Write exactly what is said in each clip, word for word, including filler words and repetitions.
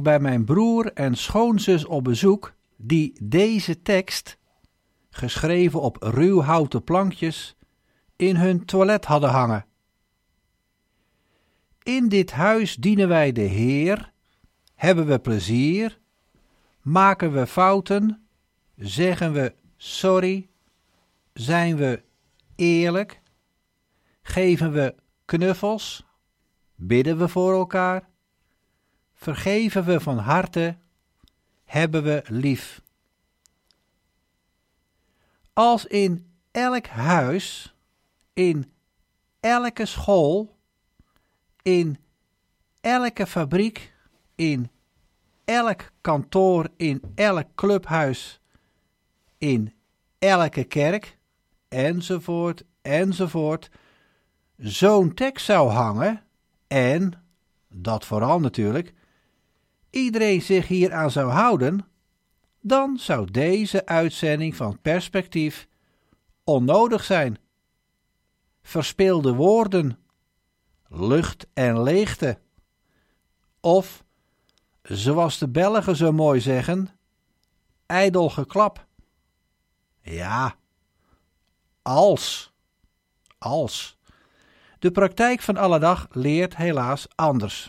bij mijn broer en schoonzus op bezoek die deze tekst, geschreven op ruw houten plankjes, in hun toilet hadden hangen. In dit huis dienen wij de Heer, hebben we plezier, maken we fouten, zeggen we sorry, zijn we eerlijk, geven we knuffels, bidden we voor elkaar, vergeven we van harte, hebben we lief. Als in elk huis, in elke school, in elke fabriek, in elk kantoor, in elk clubhuis, in elke kerk, enzovoort, enzovoort, zo'n tekst zou hangen en, dat vooral natuurlijk, iedereen zich hier aan zou houden, dan zou deze uitzending van Perspectief onnodig zijn. Verspilde woorden, lucht en leegte, of, zoals de Belgen zo mooi zeggen, ijdel geklap. Ja, als, als. De praktijk van alledag leert helaas anders.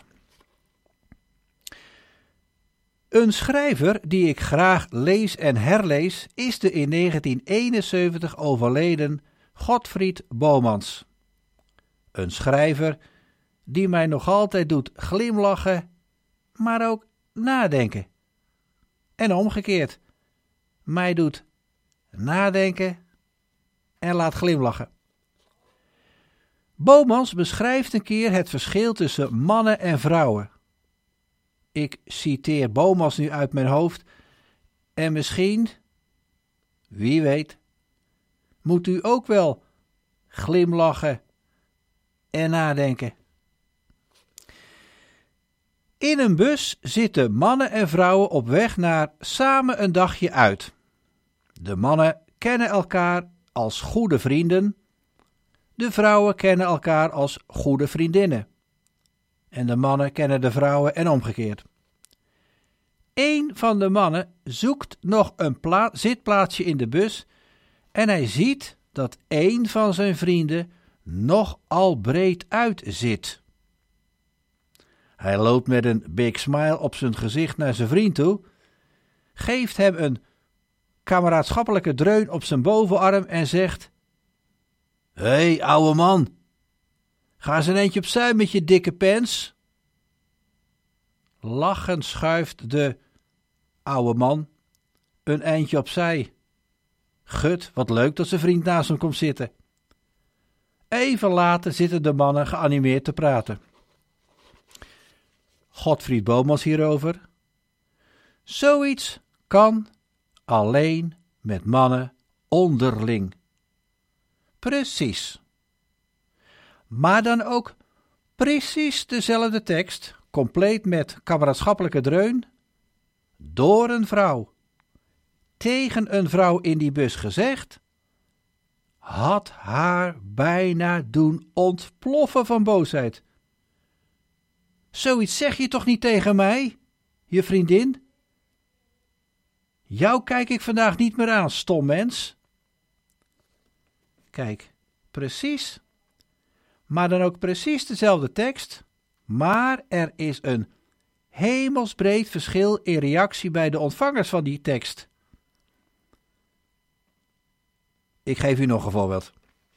Een schrijver die ik graag lees en herlees is de in negentien eenenzeventig overleden Godfried Bomans. Een schrijver die mij nog altijd doet glimlachen, maar ook nadenken. En omgekeerd, mij doet nadenken en laat glimlachen. Bomans beschrijft een keer het verschil tussen mannen en vrouwen. Ik citeer Bomans nu uit mijn hoofd en misschien, wie weet, moet u ook wel glimlachen en nadenken. In een bus zitten mannen en vrouwen op weg naar samen een dagje uit. De mannen kennen elkaar als goede vrienden, de vrouwen kennen elkaar als goede vriendinnen. En de mannen kennen de vrouwen en omgekeerd. Eén van de mannen zoekt nog een pla- zitplaatsje in de bus en hij ziet dat één van zijn vrienden nogal breed uit zit. Hij loopt met een big smile op zijn gezicht naar zijn vriend toe, geeft hem een kameraadschappelijke dreun op zijn bovenarm en zegt: "Hé, hey, ouwe man, ga eens een eentje opzij met je dikke pens." Lachend schuift de oude man een eindje opzij. Gut, wat leuk dat zijn vriend naast hem komt zitten. Even later zitten de mannen geanimeerd te praten. Godfried Bomans hierover: zoiets kan alleen met mannen onderling. Precies. Maar dan ook precies dezelfde tekst, compleet met kameraadschappelijke dreun, door een vrouw, tegen een vrouw in die bus gezegd, had haar bijna doen ontploffen van boosheid. Zoiets zeg je toch niet tegen mij, je vriendin? Jou kijk ik vandaag niet meer aan, stom mens. Kijk, precies, maar dan ook precies dezelfde tekst, maar er is een hemelsbreed verschil in reactie bij de ontvangers van die tekst. Ik geef u nog een voorbeeld.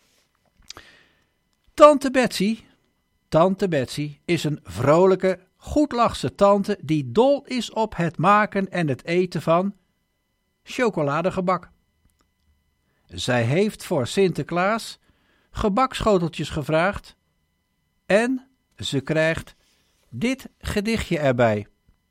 Tante Betsy, Tante Betsy is een vrolijke, goedlachse tante die dol is op het maken en het eten van chocoladegebak. Zij heeft voor Sinterklaas gebakschoteltjes gevraagd en ze krijgt dit gedichtje erbij.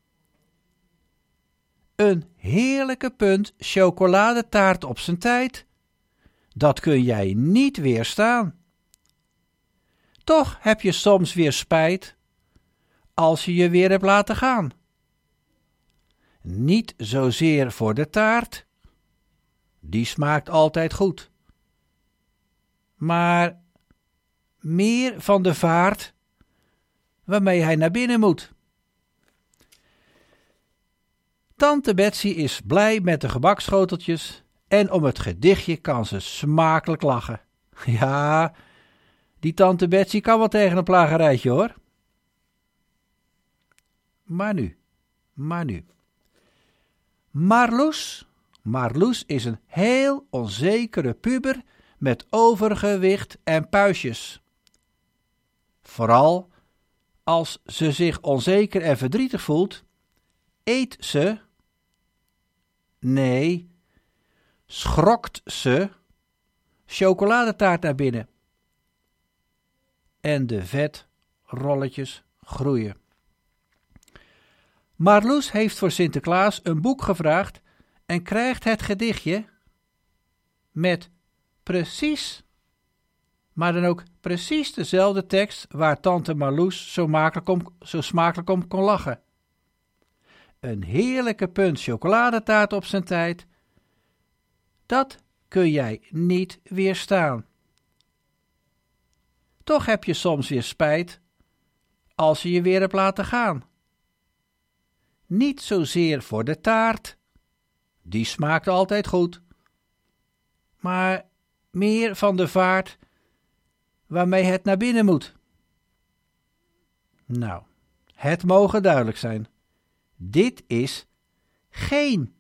Een heerlijke punt chocoladetaart op zijn tijd, dat kun jij niet weerstaan. Toch heb je soms weer spijt als je je weer hebt laten gaan. Niet zozeer voor de taart, die smaakt altijd goed, maar meer van de vaart waarmee hij naar binnen moet. Tante Betsy is blij met de gebaksschoteltjes en om het gedichtje kan ze smakelijk lachen. Ja, die tante Betsy kan wel tegen een plagerijtje hoor. Maar nu, maar nu. Marloes, Marloes is een heel onzekere puber met overgewicht en puistjes. Vooral als ze zich onzeker en verdrietig voelt, eet ze, nee, schrokt ze chocoladetaart naar binnen. En de vetrolletjes groeien. Marloes heeft voor Sinterklaas een boek gevraagd en krijgt het gedichtje met precies, maar dan ook precies dezelfde tekst waar tante Marloes zo, makkelijk om, zo smakelijk om kon lachen. Een heerlijke punt chocoladetaart op zijn tijd, dat kun jij niet weerstaan. Toch heb je soms weer spijt als je je weer hebt laten gaan. Niet zozeer voor de taart, die smaakt altijd goed, maar meer van de vaart waarmee het naar binnen moet. Nou, het mogen duidelijk zijn. Dit is geen,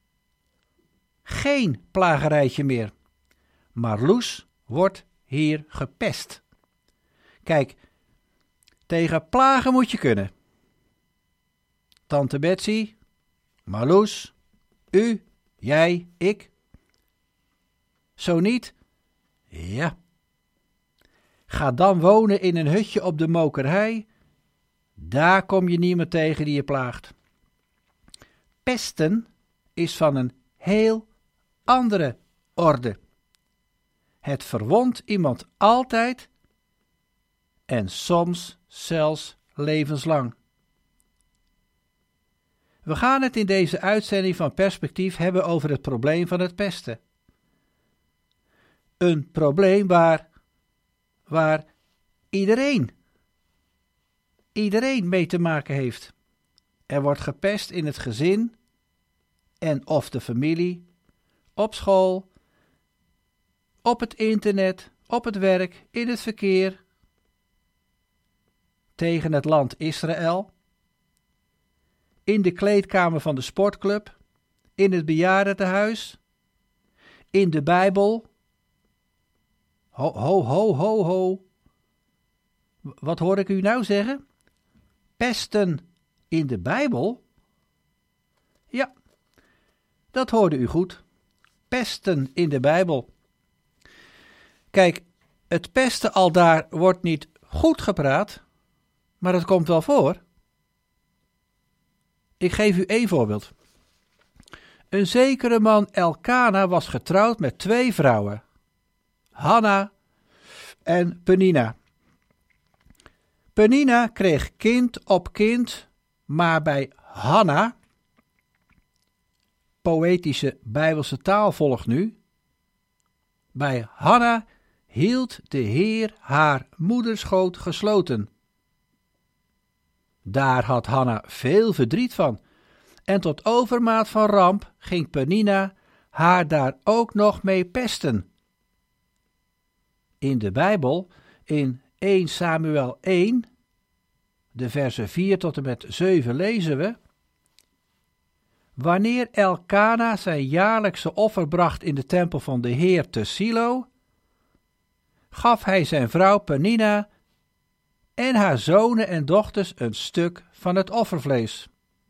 geen plagerijtje meer. Marloes wordt hier gepest. Kijk, tegen plagen moet je kunnen. Tante Betsy, Marloes, u, jij, ik. Zo niet? Ja. Ga dan wonen in een hutje op de mokerhei. Daar kom je niemand tegen die je plaagt. Pesten is van een heel andere orde. Het verwondt iemand altijd en soms zelfs levenslang. We gaan het in deze uitzending van Perspectief hebben over het probleem van het pesten. Een probleem waar, waar iedereen, iedereen mee te maken heeft. Er wordt gepest in het gezin en of de familie, op school, op het internet, op het werk, in het verkeer, tegen het land Israël, in de kleedkamer van de sportclub, in het bejaardentehuis, in de Bijbel. Ho, ho, ho, ho, ho. Wat hoor ik u nou zeggen? Pesten in de Bijbel? Ja, dat hoorde u goed. Pesten in de Bijbel. Kijk, het pesten aldaar wordt niet goed gepraat, maar het komt wel voor. Ik geef u één voorbeeld. Een zekere man Elkana was getrouwd met twee vrouwen, Hanna en Penina. Penina kreeg kind op kind, maar bij Hanna, poëtische Bijbelse taal volgt nu, bij Hanna hield de Heer haar moederschoot gesloten. Daar had Hanna veel verdriet van, en tot overmaat van ramp ging Penina haar daar ook nog mee pesten. In de Bijbel, in eerste Samuel één, de versen vier tot en met zeven lezen we: Wanneer Elkana zijn jaarlijkse offer bracht in de tempel van de Heer te Silo, gaf hij zijn vrouw Penina en haar zonen en dochters een stuk van het offervlees.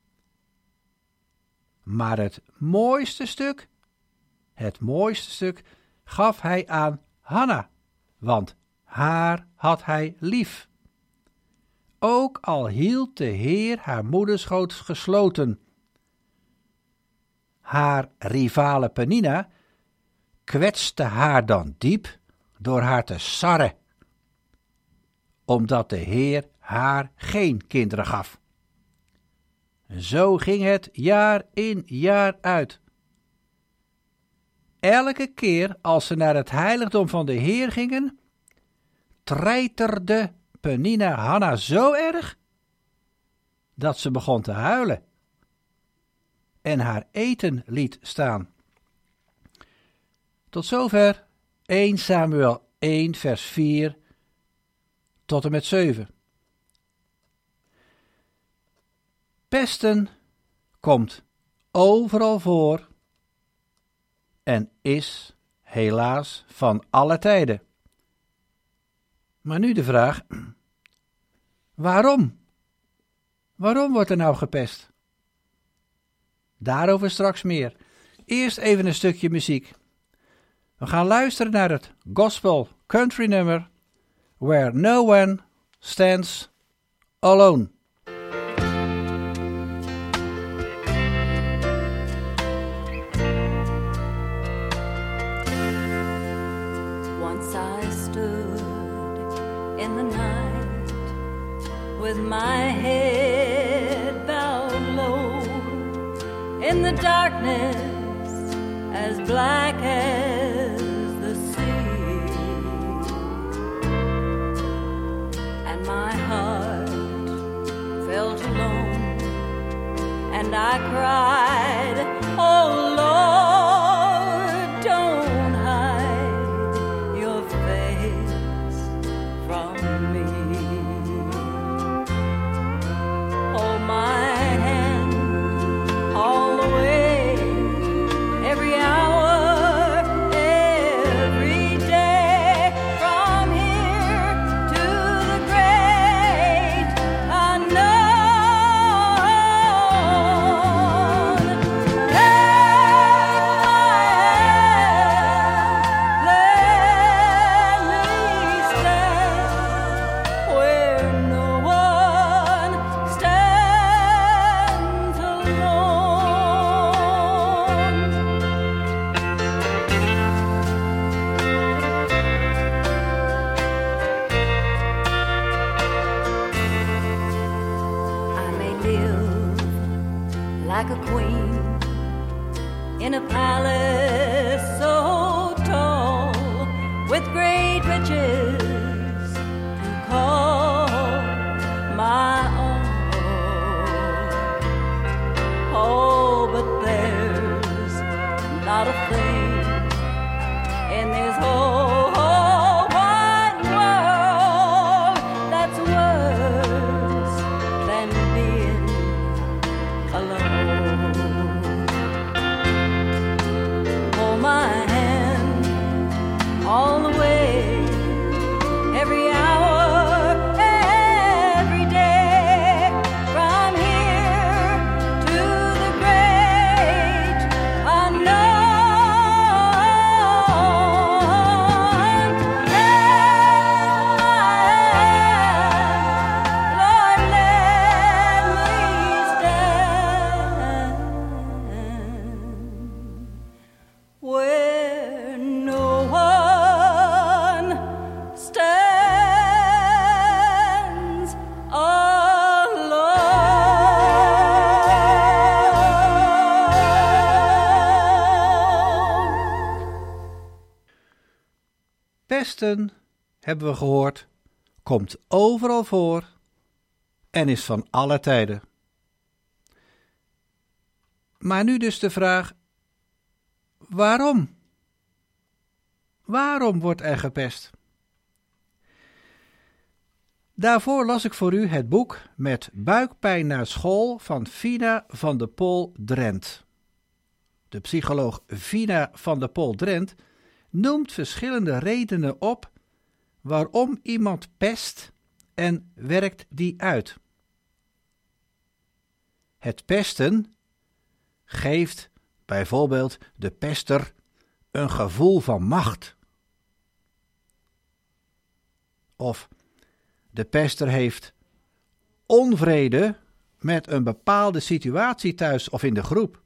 Maar het mooiste stuk, het mooiste stuk, gaf hij aan Hanna, want haar had hij lief. Ook al hield de Heer haar moederschoot gesloten. Haar rivale Penina kwetste haar dan diep door haar te sarren, omdat de Heer haar geen kinderen gaf. Zo ging het jaar in jaar uit. Elke keer als ze naar het heiligdom van de Heer gingen, treiterde Penina Hanna zo erg dat ze begon te huilen. en haar eten liet staan. Tot zover eerste Samuel één vers vier tot en met zeven. Pesten komt overal voor en is helaas van alle tijden. Maar nu de vraag, waarom? Waarom wordt er nou gepest? Daarover straks meer. Eerst even een stukje muziek. We gaan luisteren naar het gospel country nummer Where No One Stands Alone. Once I stood in the night with my head bowed low in the darkness as black as the sea, and my heart felt alone, and I cried, oh Lord, don't hide your face from me. Hold my hand all the way, every hour, every day, from here to the great unknown. Take my hand, let me stand where no one stands alone. I may live like a queen in a palace so tall, with great riches to call my own. Oh, but there's not a thing in this whole, whole wide world that's worse than being alone. Hold my hand all the way, every hour, every day, from here to the great unknown. Take my hand, Lord, let me stand where no one stands alone. Pesten, hebben we gehoord, komt overal voor en is van alle tijden. Maar nu dus de vraag, waarom? Waarom wordt er gepest? Daarvoor las ik voor u het boek Met buikpijn naar school van Fina van de Pol-Drent. De psycholoog Fina van de Pol-Drent noemt verschillende redenen op waarom iemand pest en werkt die uit. Het pesten geeft bijvoorbeeld de pester een gevoel van macht. Of de pester heeft onvrede met een bepaalde situatie thuis of in de groep.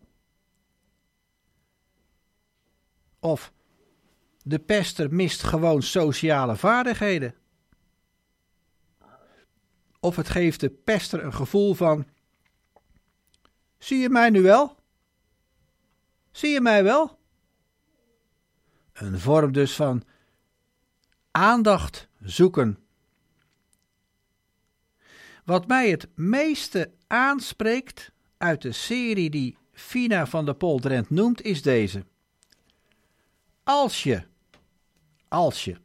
Of de pester mist gewoon sociale vaardigheden. Of het geeft de pester een gevoel van, zie je mij nu wel? Zie je mij wel? Een vorm dus van aandacht zoeken. Wat mij het meeste aanspreekt uit de serie die Fina van der Poldrent noemt is deze. Als je, als je,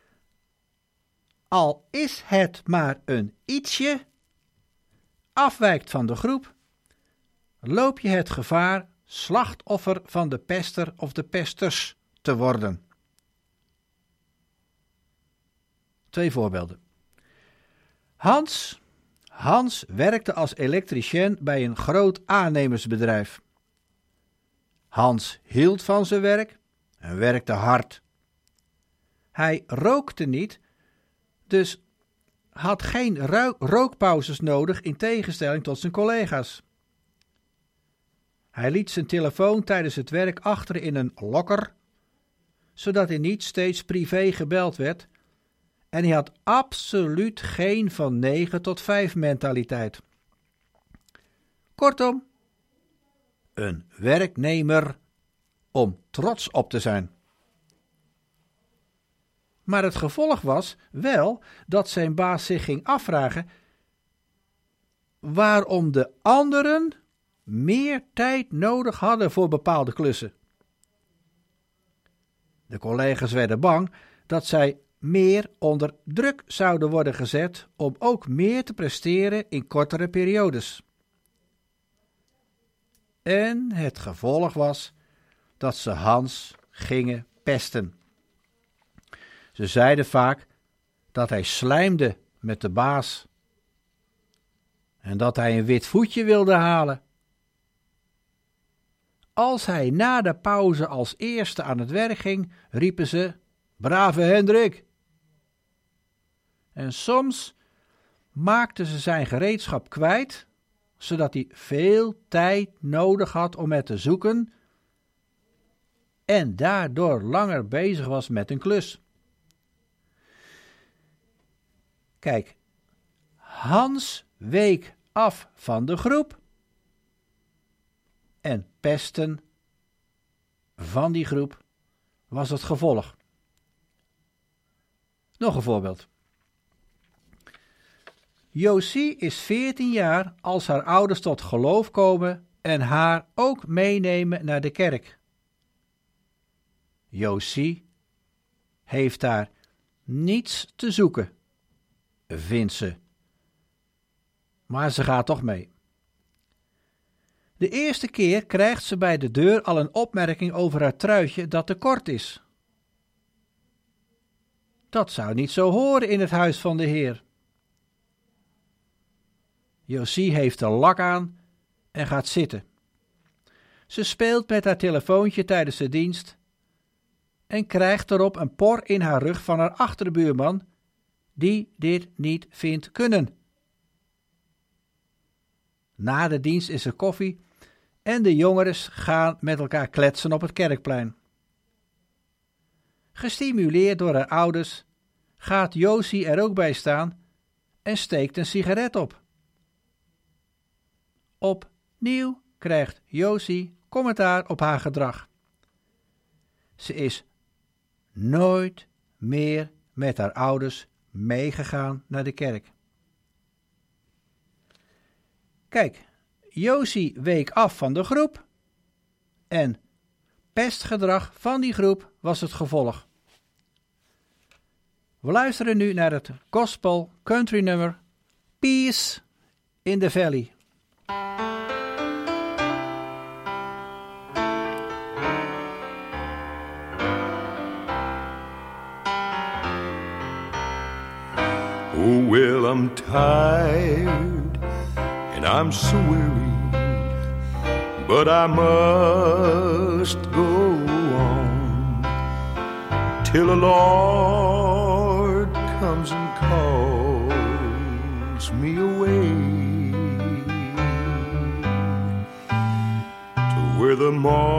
al is het maar een ietsje, afwijkt van de groep, loop je het gevaar slachtoffer van de pester of de pesters te worden. Twee voorbeelden. Hans, Hans werkte als elektricien bij een groot aannemersbedrijf. Hans hield van zijn werk en werkte hard. Hij rookte niet, dus had geen ro- rookpauzes nodig in tegenstelling tot zijn collega's. Hij liet zijn telefoon tijdens het werk achter in een lokker, zodat hij niet steeds privé gebeld werd, en hij had absoluut geen van negen tot vijf mentaliteit. Kortom, een werknemer om trots op te zijn. Maar het gevolg was wel dat zijn baas zich ging afvragen waarom de anderen meer tijd nodig hadden voor bepaalde klussen. De collega's werden bang dat zij meer onder druk zouden worden gezet om ook meer te presteren in kortere periodes. En het gevolg was dat ze Hans gingen pesten. Ze zeiden vaak dat hij slijmde met de baas en dat hij een wit voetje wilde halen. Als hij na de pauze als eerste aan het werk ging, riepen ze, brave Hendrik. En soms maakten ze zijn gereedschap kwijt, zodat hij veel tijd nodig had om het te zoeken en daardoor langer bezig was met een klus. Kijk, Hans week af van de groep en pesten van die groep was het gevolg. Nog een voorbeeld. Josie is veertien jaar als haar ouders tot geloof komen en haar ook meenemen naar de kerk. Josie heeft daar niets te zoeken, vindt ze. Maar ze gaat toch mee. De eerste keer krijgt ze bij de deur al een opmerking over haar truitje dat te kort is. Dat zou niet zo horen in het huis van de Heer. Josie heeft een lak aan en gaat zitten. Ze speelt met haar telefoontje tijdens de dienst en krijgt erop een por in haar rug van haar achterbuurman, die dit niet vindt kunnen. Na de dienst is er koffie en de jongens gaan met elkaar kletsen op het kerkplein. Gestimuleerd door haar ouders gaat Josie er ook bij staan en steekt een sigaret op. Opnieuw krijgt Josie commentaar op haar gedrag. Ze is nooit meer met haar ouders meegegaan naar de kerk. Kijk, Josie week af van de groep en pestgedrag van die groep was het gevolg. We luisteren nu naar het gospel country nummer Peace in the Valley. Oh, well, I'm tired and I'm so weary, but I must go on till the Lord comes and calls me away to where the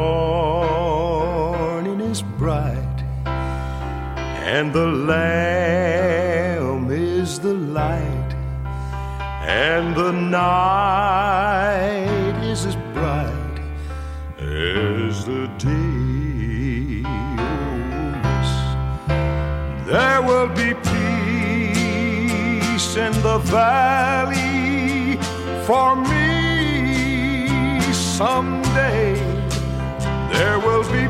morning is bright and the Lamb is the light, and the night is as bright as the day. Oh, yes, there will be peace in the valley for me, someday there will be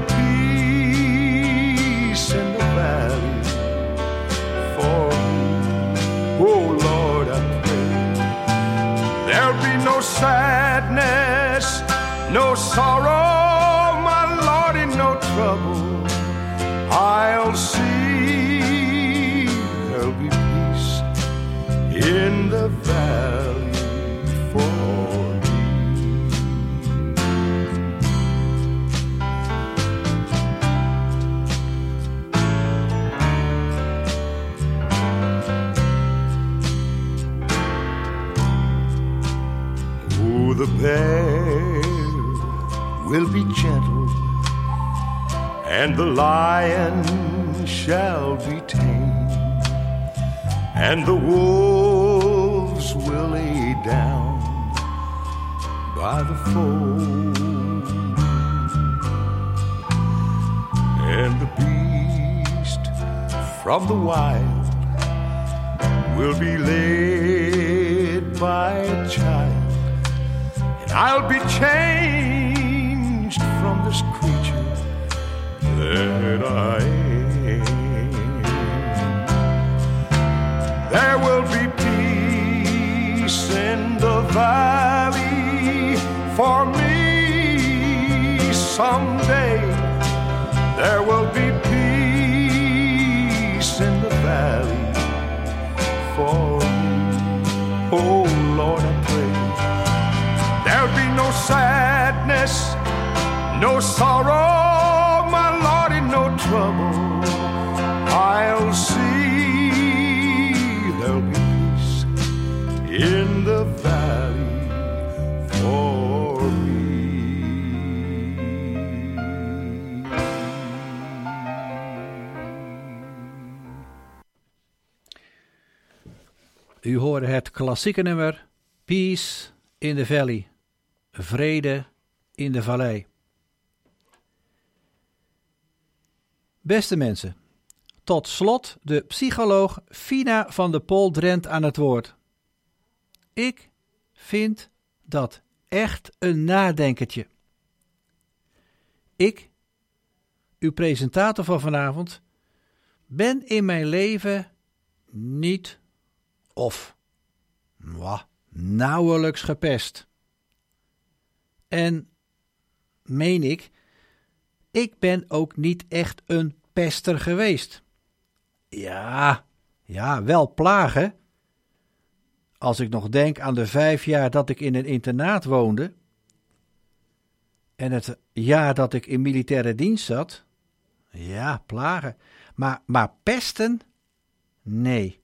peace in the valley for me. Oh Lord, I pray there'll be no sadness, no sorrow, my Lord, in no trouble. I'll see there'll be peace in the valley for me. Oh, the bear will be gentle, and the lion shall be tame, and the wolves will lay down by the fold, and the beast from the wild will be led by a child, and I'll be changed from this creature that I am. There will be peace in the valley for me someday. There will be peace in the valley for me. Oh Lord, I pray there'll be no sadness, no sorrow, my Lord, in no trouble. I'll see there'll be peace in the valley for me. U hoorde het klassieke nummer Peace in the Valley, vrede in de vallei. Beste mensen, tot slot de psycholoog Fina van de Pol-Drent aan het woord. Ik vind dat echt een nadenkertje. Ik, uw presentator van vanavond, ben in mijn leven niet of mwah, nauwelijks gepest. En meen ik, ik ben ook niet echt een pester geweest. Ja, ja, wel plagen. Als ik nog denk aan de vijf jaar dat ik in een internaat woonde en het jaar dat ik in militaire dienst zat. Ja, plagen. Maar, maar pesten? Nee.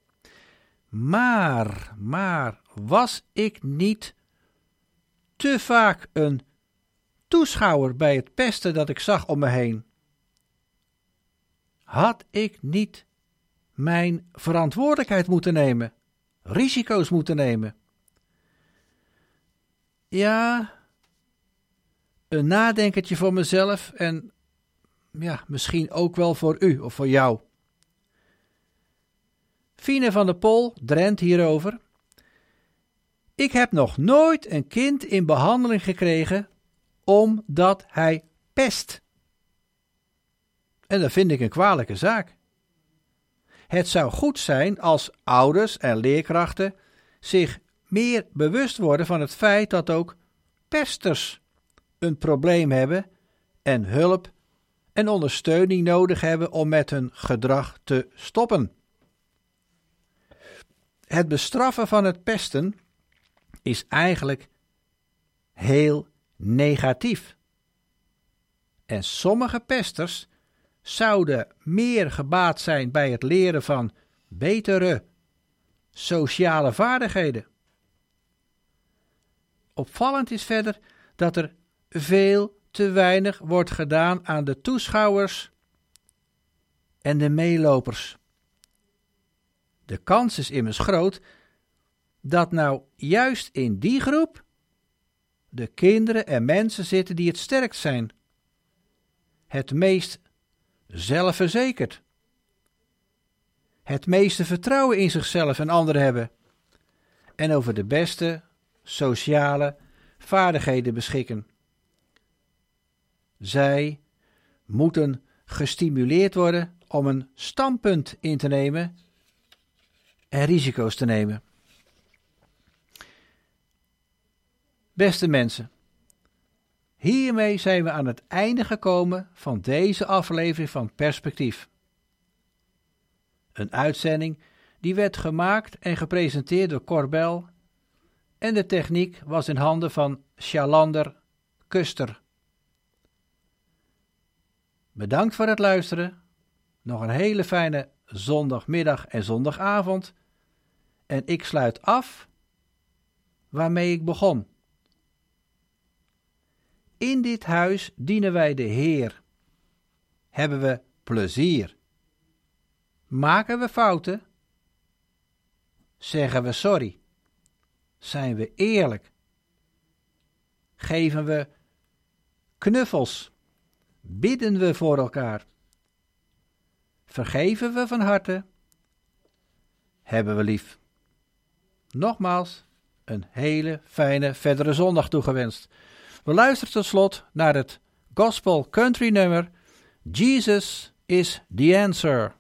Maar, maar, was ik niet te vaak een toeschouwer bij het pesten dat ik zag om me heen? Had ik niet mijn verantwoordelijkheid moeten nemen, risico's moeten nemen? Ja, een nadenkertje voor mezelf en ja, misschien ook wel voor u of voor jou. Fine van de Pol, Drent hierover. Ik heb nog nooit een kind in behandeling gekregen omdat hij pest. En dat vind ik een kwalijke zaak. Het zou goed zijn als ouders en leerkrachten zich meer bewust worden van het feit dat ook pesters een probleem hebben en hulp en ondersteuning nodig hebben om met hun gedrag te stoppen. Het bestraffen van het pesten is eigenlijk heel negatief. En sommige pesters zouden meer gebaat zijn bij het leren van betere sociale vaardigheden. Opvallend is verder dat er veel te weinig wordt gedaan aan de toeschouwers en de meelopers. De kans is immers groot dat nou juist in die groep de kinderen en mensen zitten die het sterkst zijn, het meest zelfverzekerd, het meeste vertrouwen in zichzelf en anderen hebben en over de beste sociale vaardigheden beschikken. Zij moeten gestimuleerd worden om een standpunt in te nemen en risico's te nemen. Beste mensen, hiermee zijn we aan het einde gekomen van deze aflevering van Perspectief. Een uitzending die werd gemaakt en gepresenteerd door Corbel en de techniek was in handen van Sjalander Kuster. Bedankt voor het luisteren. Nog een hele fijne zondagmiddag en zondagavond. En ik sluit af waarmee ik begon. In dit huis dienen wij de Heer. Hebben we plezier? Maken we fouten? Zeggen we sorry? Zijn we eerlijk? Geven we knuffels? Bidden we voor elkaar? Vergeven we van harte? Hebben we lief? Nogmaals, een hele fijne verdere zondag toegewenst. We luisteren tot slot naar het gospel country nummer Jesus is the Answer.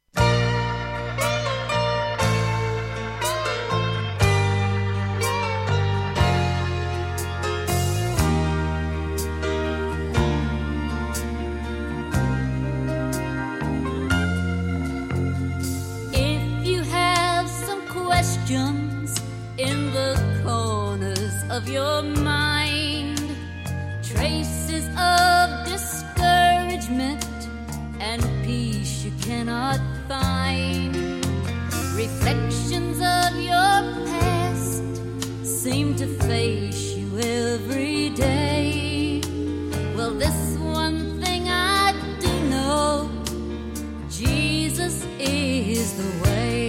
In the corners of your mind, traces of discouragement and peace you cannot find, reflections of your past seem to face you every day. Well, this one thing I do know, Jesus is the way.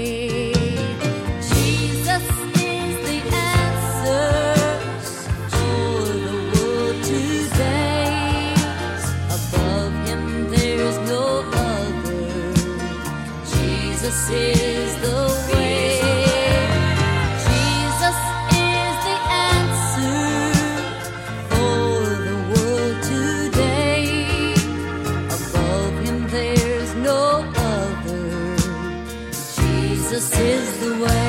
Jesus is the way. Jesus is the answer for the world today. Above him there's no other. Jesus is the way.